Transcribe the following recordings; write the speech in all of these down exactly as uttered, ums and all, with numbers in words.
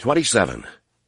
twenty-seven.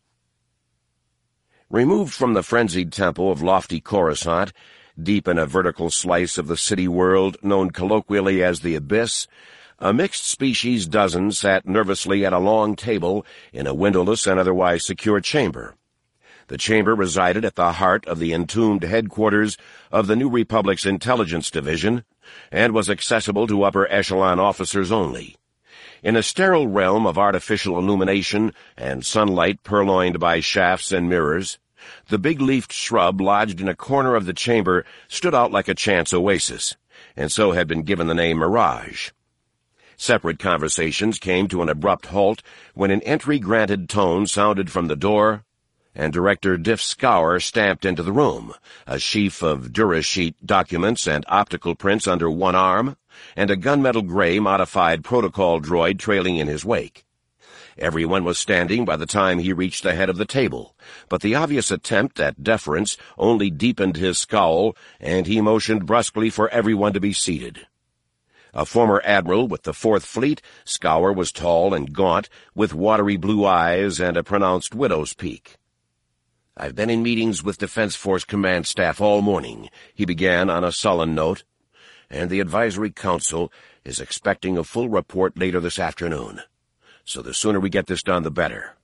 Removed from the frenzied tempo of lofty Coruscant, deep in a vertical slice of the city world known colloquially as the Abyss, a mixed-species dozen sat nervously at a long table in a windowless and otherwise secure chamber. The chamber resided at the heart of the entombed headquarters of the New Republic's Intelligence Division and was accessible to upper-echelon officers only. In a sterile realm of artificial illumination and sunlight purloined by shafts and mirrors, the big-leafed shrub lodged in a corner of the chamber stood out like a chance oasis, and so had been given the name Mirage. Separate conversations came to an abrupt halt when an entry-granted tone sounded from the door, and Director Diff Scour stamped into the room, a sheaf of Durasheet documents and optical prints under one arm, and a gunmetal gray modified protocol droid trailing in his wake. Everyone was standing by the time he reached the head of the table, but the obvious attempt at deference only deepened his scowl, and he motioned brusquely for everyone to be seated. A former admiral with the Fourth Fleet, Scour was tall and gaunt, with watery blue eyes and a pronounced widow's peak. "I've been in meetings with Defense Force Command Staff all morning," he began on a sullen note, "and the Advisory Council is expecting a full report later this afternoon. So the sooner we get this done, the better."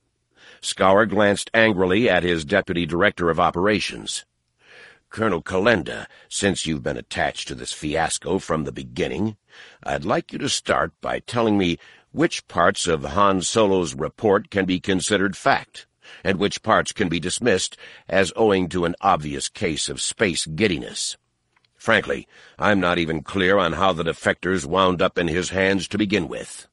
Scour glanced angrily at his Deputy Director of Operations. "Colonel Calenda, since you've been attached to this fiasco from the beginning, I'd like you to start by telling me which parts of Han Solo's report can be considered fact, and which parts can be dismissed as owing to an obvious case of space giddiness. Frankly, I'm not even clear on how the defectors wound up in his hands to begin with."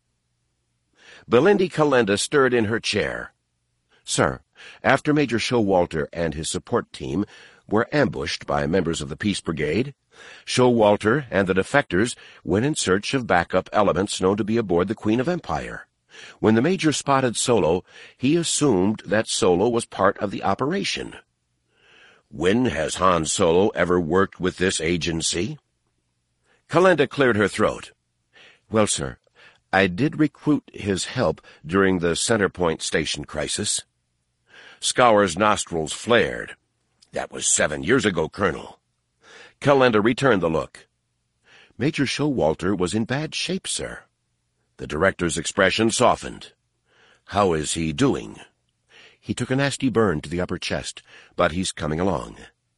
Belinda Calenda stirred in her chair. "Sir, after Major Showalter and his support team were ambushed by members of the Peace Brigade, Showalter and the defectors went in search of backup elements known to be aboard the Queen of Empire. When the Major spotted Solo, he assumed that Solo was part of the operation." "When has Han Solo ever worked with this agency?" Calenda cleared her throat. "Well, sir, I did recruit his help during the Centerpoint Station crisis." Scour's nostrils flared. "That was seven years ago, Colonel." Calenda returned the look. "Major Showalter was in bad shape, sir." The director's expression softened. "How is he doing?" "He took a nasty burn to the upper chest, but he's coming along."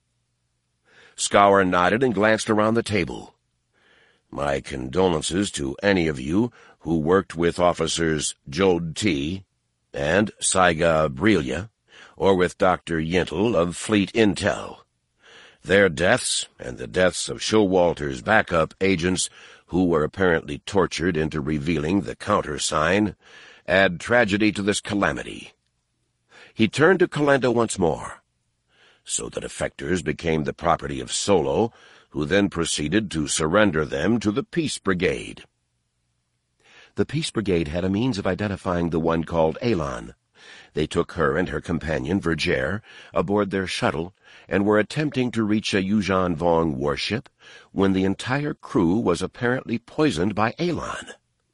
Scour nodded and glanced around the table. "My condolences to any of you who worked with Officers Jode T. and Saiga Brillia, or with Doctor Yintel of Fleet Intel. Their deaths, and the deaths of Showalter's backup agents, who were apparently tortured into revealing the countersign, add tragedy to this calamity." He turned to Calenda once more. "So the defectors became the property of Solo, who then proceeded to surrender them to the Peace Brigade." "The Peace Brigade had a means of identifying the one called Elan. They took her and her companion, Vergere, aboard their shuttle and were attempting to reach a Yuuzhan Vong warship when the entire crew was apparently poisoned by Elan."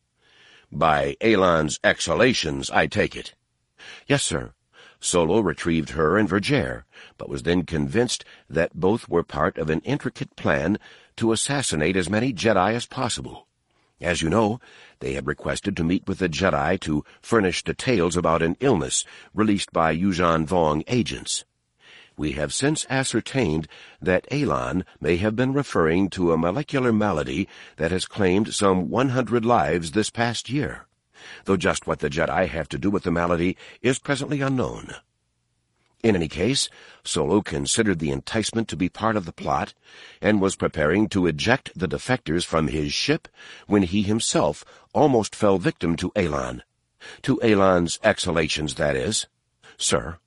"By Elan's exhalations, I take it." "Yes, sir. Solo retrieved her and Vergere, but was then convinced that both were part of an intricate plan to assassinate as many Jedi as possible. As you know, they had requested to meet with the Jedi to furnish details about an illness released by Yuuzhan Vong agents. We have since ascertained that Elan may have been referring to a molecular malady that has claimed some one hundred lives this past year, though just what the Jedi have to do with the malady is presently unknown. In any case, Solo considered the enticement to be part of the plot, and was preparing to eject the defectors from his ship when he himself almost fell victim to Elan. To Elan's exhalations, that is. Sir."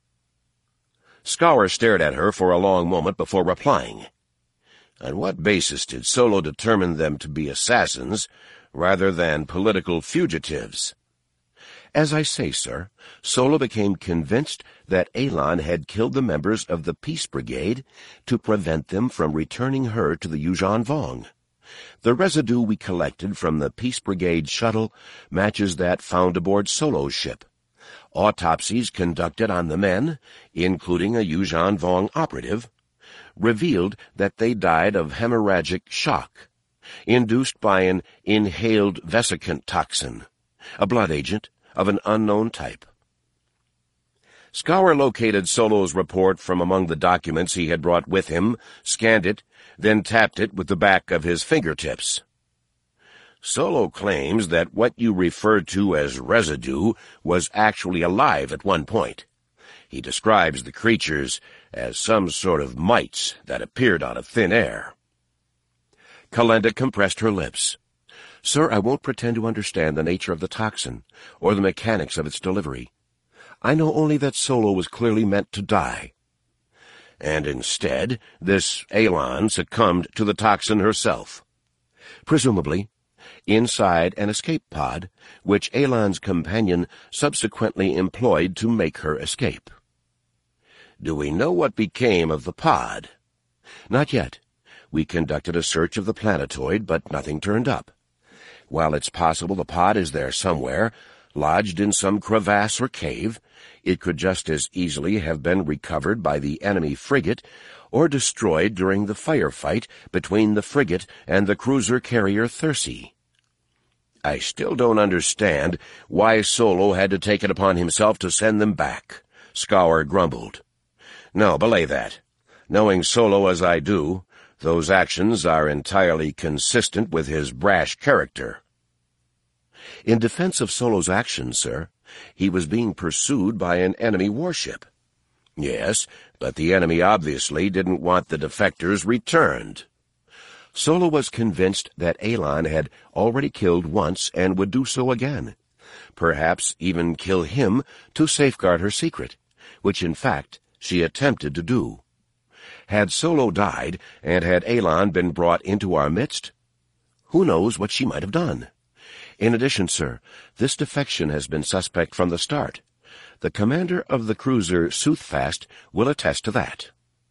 Scour stared at her for a long moment before replying. "On what basis did Solo determine them to be assassins rather than political fugitives?" "As I say, sir, Solo became convinced that Elan had killed the members of the Peace Brigade to prevent them from returning her to the Yuuzhan Vong. The residue we collected from the Peace Brigade shuttle matches that found aboard Solo's ship. Autopsies conducted on the men, including a Yuuzhan Vong operative, revealed that they died of hemorrhagic shock, induced by an inhaled vesicant toxin, a blood agent of an unknown type. Scour located Solo's report from among the documents he had brought with him, scanned it, then tapped it with the back of his fingertips. Solo claims that what you referred to as residue was actually alive at one point. He describes the creatures as some sort of mites that appeared out of thin air. Kalenda compressed her lips. Sir, I won't pretend to understand the nature of the toxin or the mechanics of its delivery. I know only that Solo was clearly meant to die. And instead, this Elan succumbed to the toxin herself. Presumably, inside an escape pod, which Elan's companion subsequently employed to make her escape. Do we know what became of the pod? Not yet. We conducted a search of the planetoid, but nothing turned up. While it's possible the pod is there somewhere, lodged in some crevasse or cave, it could just as easily have been recovered by the enemy frigate or destroyed during the firefight between the frigate and the cruiser carrier Thursey. I still don't understand why Solo had to take it upon himself to send them back, Scour grumbled. No, belay that. Knowing Solo as I do, those actions are entirely consistent with his brash character. In defense of Solo's actions, sir, he was being pursued by an enemy warship. Yes, but the enemy obviously didn't want the defectors returned. Solo was convinced that Elan had already killed once and would do so again, perhaps even kill him to safeguard her secret, which in fact she attempted to do. Had Solo died, and had Elan been brought into our midst, who knows what she might have done? In addition, sir, this defection has been suspect from the start. The commander of the cruiser Soothfast will attest to that.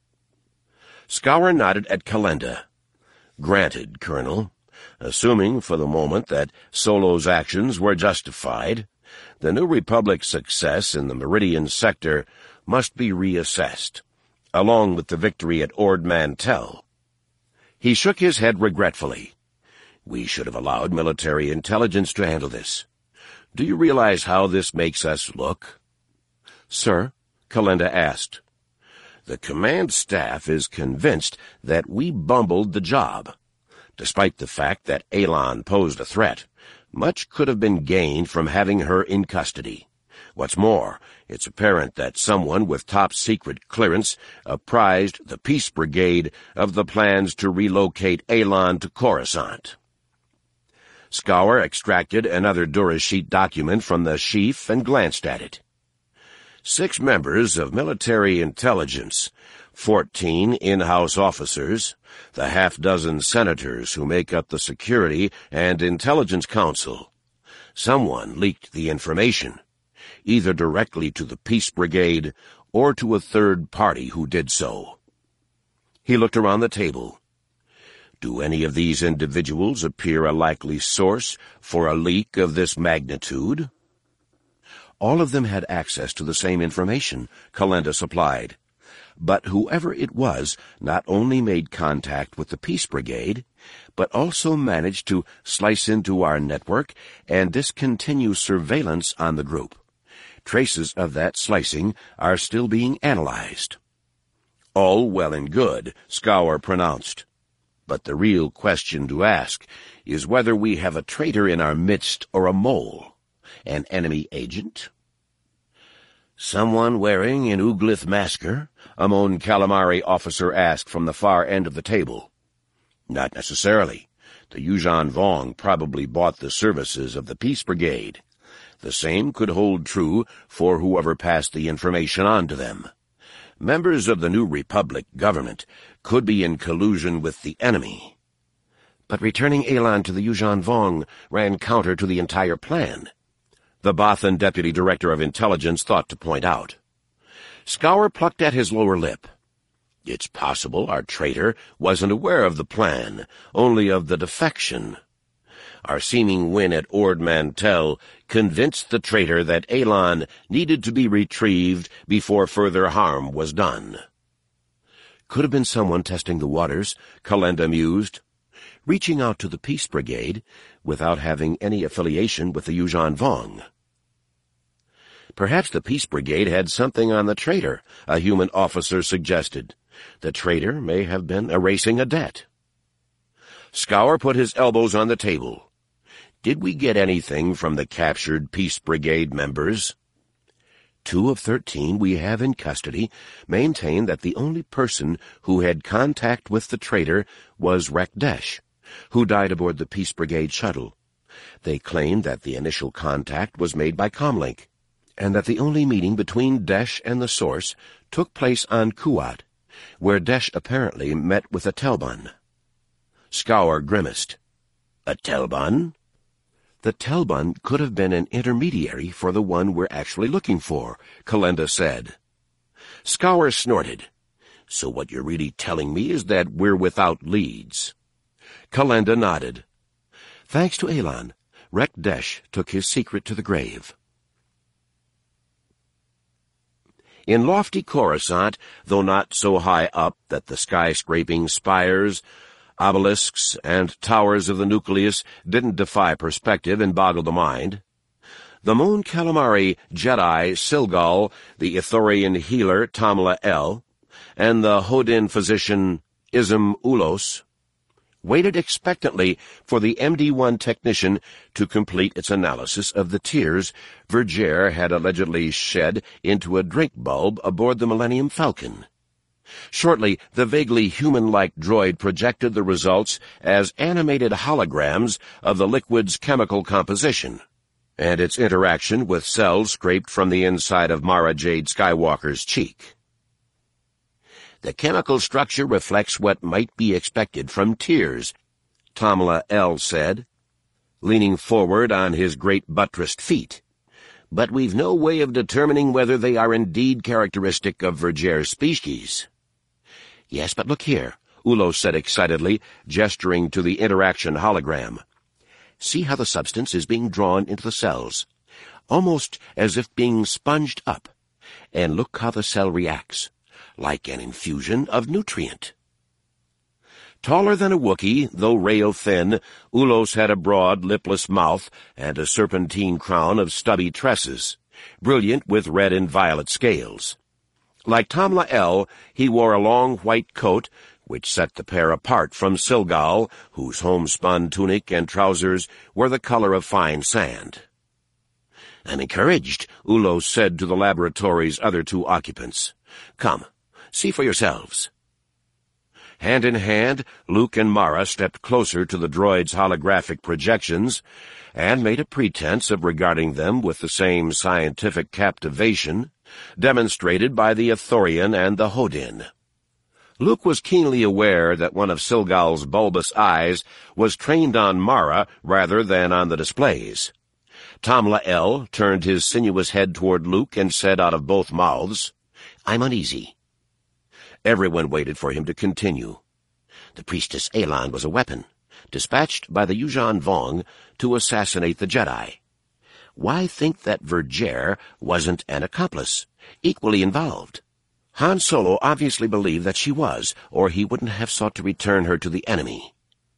Scour nodded at Kalenda. Granted, Colonel. Assuming for the moment that Solo's actions were justified, the New Republic's success in the Meridian sector must be reassessed, along with the victory at Ord Mantell. He shook his head regretfully. We should have allowed military intelligence to handle this. Do you realize how this makes us look? Sir, Kalenda asked. The command staff is convinced that we bumbled the job. Despite the fact that Elan posed a threat, much could have been gained from having her in custody. What's more, it's apparent that someone with top-secret clearance apprised the Peace Brigade of the plans to relocate Elan to Coruscant. Scour extracted another Durasheet document from the sheaf and glanced at it. Six members of military intelligence, fourteen in-house officers, the half-dozen senators who make up the Security and Intelligence Council. Someone leaked the information, either directly to the Peace Brigade or to a third party who did so. He looked around the table. Do any of these individuals appear a likely source for a leak of this magnitude? All of them had access to the same information, Kalenda supplied. But whoever it was not only made contact with the Peace Brigade, but also managed to slice into our network and discontinue surveillance on the group. Traces of that slicing are still being analyzed. All well and good, Scour pronounced. But the real question to ask is whether we have a traitor in our midst or a mole, an enemy agent. Someone wearing an Uglith masker? A Mon Calamari officer asked from the far end of the table. Not necessarily. The Yuuzhan Vong probably bought the services of the Peace Brigade. The same could hold true for whoever passed the information on to them. Members of the New Republic government could be in collusion with the enemy. But returning Elan to the Yuuzhan Vong ran counter to the entire plan, the Bothan Deputy Director of Intelligence thought to point out. Scour plucked at his lower lip. It's possible our traitor wasn't aware of the plan, only of the defection. Our seeming win at Ord Mantell convinced the traitor that Elan needed to be retrieved before further harm was done. Could have been someone testing the waters, Kalenda mused, reaching out to the Peace Brigade without having any affiliation with the Yuuzhan Vong. Perhaps the Peace Brigade had something on the traitor, a human officer suggested. The traitor may have been erasing a debt. Scour put his elbows on the table. Did we get anything from the captured Peace Brigade members? Two of thirteen we have in custody maintain that the only person who had contact with the traitor was Rekdesh, who died aboard the Peace Brigade shuttle. They claim that the initial contact was made by comlink, and that the only meeting between Desh and the source took place on Kuat, where Desh apparently met with a Telbun. Scour grimaced. A Telbun? The Telbun could have been an intermediary for the one we're actually looking for, Kalenda said. Scour snorted. So what you're really telling me is that we're without leads. Kalenda nodded. Thanks to Elan, Rekdesh took his secret to the grave. In lofty Coruscant, though not so high up that the skyscraping spires, obelisks, and towers of the nucleus didn't defy perspective and boggle the mind, the Mon Calamari Jedi Silgal, the Ithorian healer Tamla El, and the Hodin physician Ism Ulos waited expectantly for the M D one technician to complete its analysis of the tears Vergere had allegedly shed into a drink bulb aboard the Millennium Falcon. Shortly, the vaguely human-like droid projected the results as animated holograms of the liquid's chemical composition, and its interaction with cells scraped from the inside of Mara Jade Skywalker's cheek. The chemical structure reflects what might be expected from tears, Tamla El said, leaning forward on his great buttressed feet. But we've no way of determining whether they are indeed characteristic of Vergere's species. Yes, but look here, Ulos said excitedly, gesturing to the interaction hologram. See how the substance is being drawn into the cells, almost as if being sponged up. And look how the cell reacts, like an infusion of nutrient. Taller than a Wookiee, though rail-thin, Ulos had a broad, lipless mouth and a serpentine crown of stubby tresses, brilliant with red and violet scales. Like Tamla El, he wore a long white coat, which set the pair apart from Silgal, whose homespun tunic and trousers were the color of fine sand. I'm encouraged, Ulos said to the laboratory's other two occupants. Come, see for yourselves. Hand in hand, Luke and Mara stepped closer to the droid's holographic projections and made a pretense of regarding them with the same scientific captivation demonstrated by the Ithorian and the Hodin. Luke was keenly aware that one of Silgal's bulbous eyes was trained on Mara rather than on the displays. Tamla El turned his sinuous head toward Luke and said out of both mouths, I'm uneasy. Everyone waited for him to continue. The priestess Elan was a weapon, dispatched by the Yuuzhan Vong to assassinate the Jedi. Why think that Vergere wasn't an accomplice, equally involved? Han Solo obviously believed that she was, or he wouldn't have sought to return her to the enemy.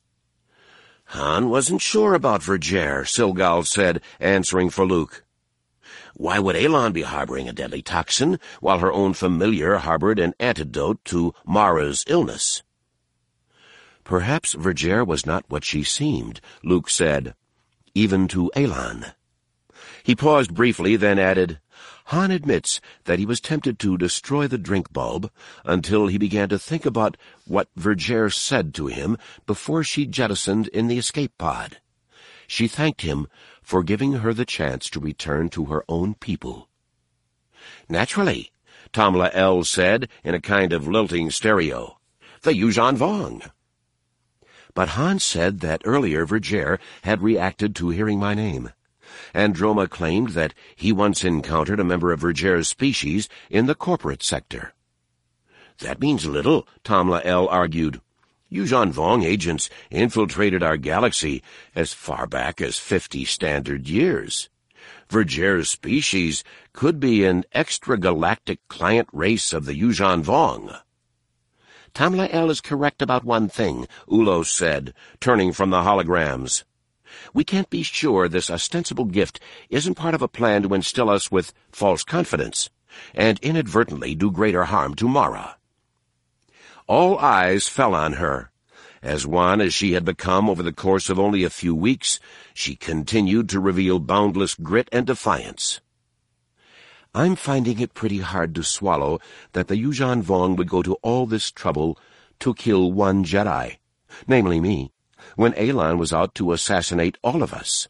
Han wasn't sure about Vergere, Silgal said, answering for Luke. Why would Elan be harboring a deadly toxin, while her own familiar harbored an antidote to Mara's illness? Perhaps Vergere was not what she seemed, Luke said, even to Elan. He paused briefly, then added, Han admits that he was tempted to destroy the drink bulb until he began to think about what Vergere said to him before she jettisoned in the escape pod. She thanked him for giving her the chance to return to her own people. Naturally, Tamla El said in a kind of lilting stereo. The Yuuzhan Vong. But Han said that earlier Vergere had reacted to hearing my name. Androma claimed that he once encountered a member of Vergere's species in the corporate sector. That means little, Tamla El argued. Yuuzhan Vong agents infiltrated our galaxy as far back as fifty standard years. Verger's species could be an extragalactic client race of the Yuuzhan Vong. Tamla-El is correct about one thing, Ulos said, turning from the holograms. We can't be sure this ostensible gift isn't part of a plan to instill us with false confidence, and inadvertently do greater harm to Mara. All eyes fell on her. As wan as she had become over the course of only a few weeks, she continued to reveal boundless grit and defiance. I'm finding it pretty hard to swallow that the Yuuzhan Vong would go to all this trouble to kill one Jedi, namely me, when Alan was out to assassinate all of us.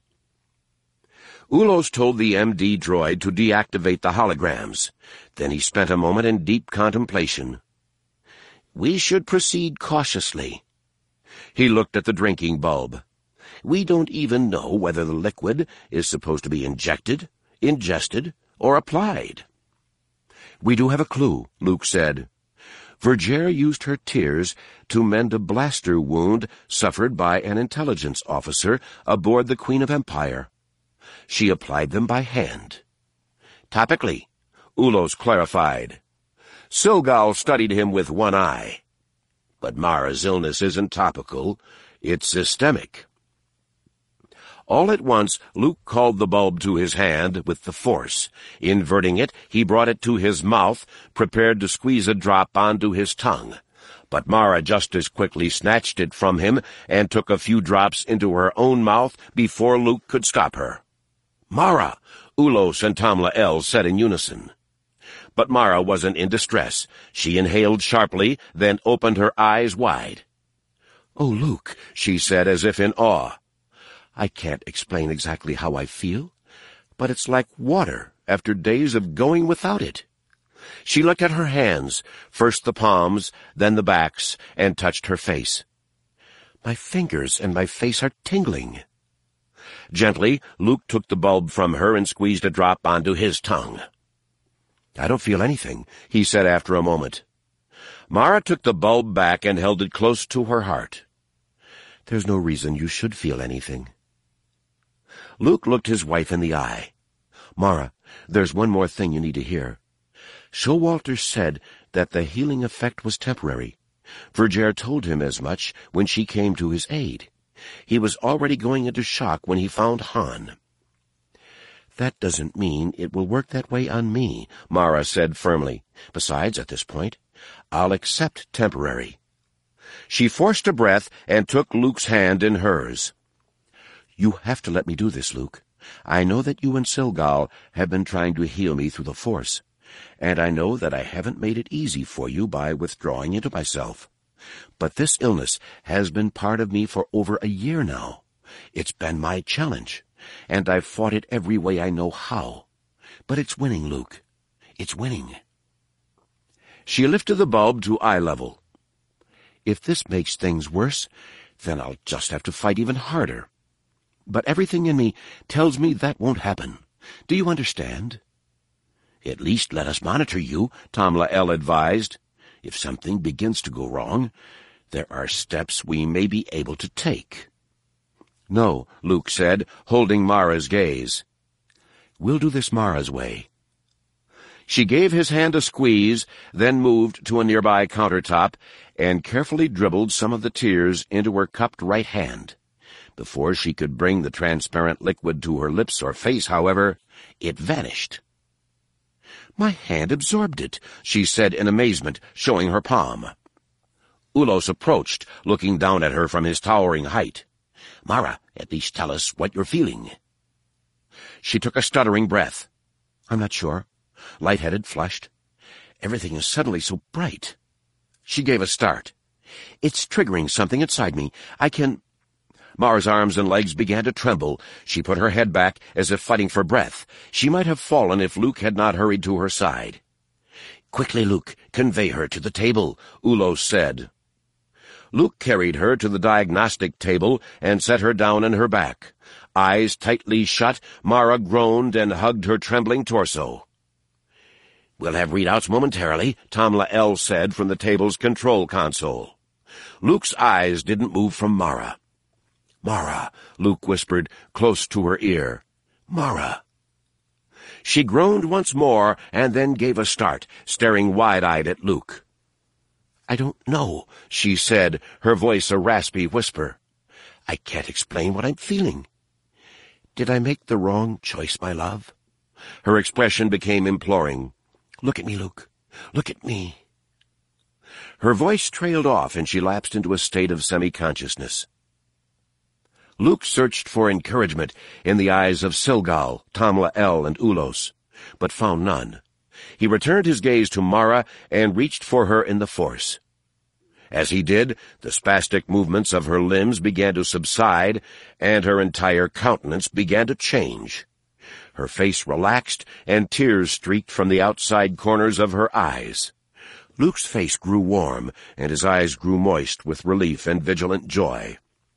Ulos told the M D droid to deactivate the holograms. Then he spent a moment in deep contemplation. We should proceed cautiously. He looked at the drinking bulb. We don't even know whether the liquid is supposed to be injected, ingested, or applied. We do have a clue, Luke said. Verger used her tears to mend a blaster wound suffered by an intelligence officer aboard the Queen of Empire. She applied them by hand. Topically, Ulos clarified. Silgal studied him with one eye. But Mara's illness isn't topical, it's systemic. All at once, Luke called the bulb to his hand with the force. Inverting it, he brought it to his mouth, prepared to squeeze a drop onto his tongue. But Mara just as quickly snatched it from him and took a few drops into her own mouth before Luke could stop her. "Mara!" Ulos and Tamla-El said in unison. But Mara wasn't in distress. She inhaled sharply, then opened her eyes wide. "Oh, Luke," she said as if in awe. "I can't explain exactly how I feel, but it's like water after days of going without it." She looked at her hands, first the palms, then the backs, and touched her face. "My fingers and my face are tingling." Gently, Luke took the bulb from her and squeezed a drop onto his tongue. "I don't feel anything," he said after a moment. Mara took the bulb back and held it close to her heart. "There's no reason you should feel anything." Luke looked his wife in the eye. "Mara, there's one more thing you need to hear. Showalter said that the healing effect was temporary. Verger told him as much when she came to his aid. He was already going into shock when he found Han." "That doesn't mean it will work that way on me," Mara said firmly. "Besides, at this point, I'll accept temporary." She forced a breath and took Luke's hand in hers. "You have to let me do this, Luke. I know that you and Silgal have been trying to heal me through the Force, and I know that I haven't made it easy for you by withdrawing into myself. But this illness has been part of me for over a year now. It's been my challenge, and I've fought it every way I know how. But it's winning, Luke. It's winning." She lifted the bulb to eye level. "If this makes things worse, then I'll just have to fight even harder. But everything in me tells me that won't happen. Do you understand?" "At least let us monitor you," Tamla-El advised. "If something begins to go wrong, there are steps we may be able to take." "No," Luke said, holding Mara's gaze. "We'll do this Mara's way." She gave his hand a squeeze, then moved to a nearby countertop and carefully dribbled some of the tears into her cupped right hand. Before she could bring the transparent liquid to her lips or face, however, it vanished. "My hand absorbed it," she said in amazement, showing her palm. Ulos approached, looking down at her from his towering height. "Mara, at least tell us what you're feeling." She took a stuttering breath. "I'm not sure. Lightheaded, flushed. Everything is suddenly so bright." She gave a start. "It's triggering something inside me. I can—" Mara's arms and legs began to tremble. She put her head back as if fighting for breath. She might have fallen if Luke had not hurried to her side. "Quickly, Luke, convey her to the table," Ulos said. Luke carried her to the diagnostic table and set her down on her back. Eyes tightly shut, Mara groaned and hugged her trembling torso. "We'll have readouts momentarily," Tamla-El said from the table's control console. Luke's eyes didn't move from Mara. "Mara," Luke whispered close to her ear. "Mara." She groaned once more and then gave a start, staring wide-eyed at Luke. "I don't know," she said, her voice a raspy whisper. "I can't explain what I'm feeling. Did I make the wrong choice, my love?" Her expression became imploring. "Look at me, Luke. Look at me." Her voice trailed off, and she lapsed into a state of semi-consciousness. Luke searched for encouragement in the eyes of Silgal, Tamla-El, and Ulos, but found none. He returned his gaze to Mara and reached for her in the force. As he did, the spastic movements of her limbs began to subside, and her entire countenance began to change. Her face relaxed, and tears streaked from the outside corners of her eyes. Luke's face grew warm, and his eyes grew moist with relief and vigilant joy.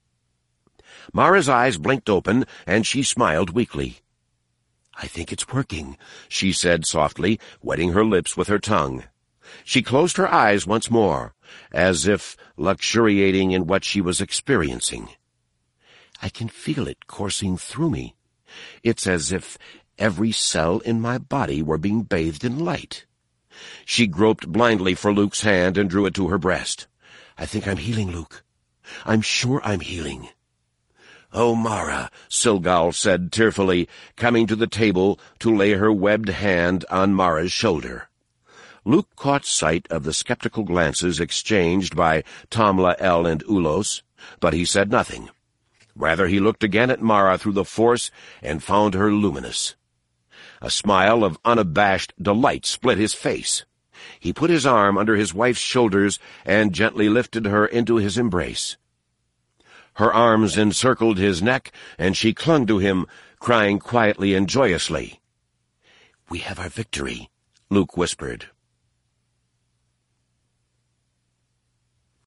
Mara's eyes blinked open, and she smiled weakly. "I think it's working," she said softly, wetting her lips with her tongue. She closed her eyes once more, as if luxuriating in what she was experiencing. "I can feel it coursing through me. It's as if every cell in my body were being bathed in light." She groped blindly for Luke's hand and drew it to her breast. "I think I'm healing, Luke. I'm sure I'm healing." "Oh, Mara," Silgal said tearfully, coming to the table to lay her webbed hand on Mara's shoulder. Luke caught sight of the skeptical glances exchanged by Tamla-El and Ulos, but he said nothing. Rather, he looked again at Mara through the force and found her luminous. A smile of unabashed delight split his face. He put his arm under his wife's shoulders and gently lifted her into his embrace. Her arms encircled his neck, and she clung to him, crying quietly and joyously. "We have our victory," Luke whispered.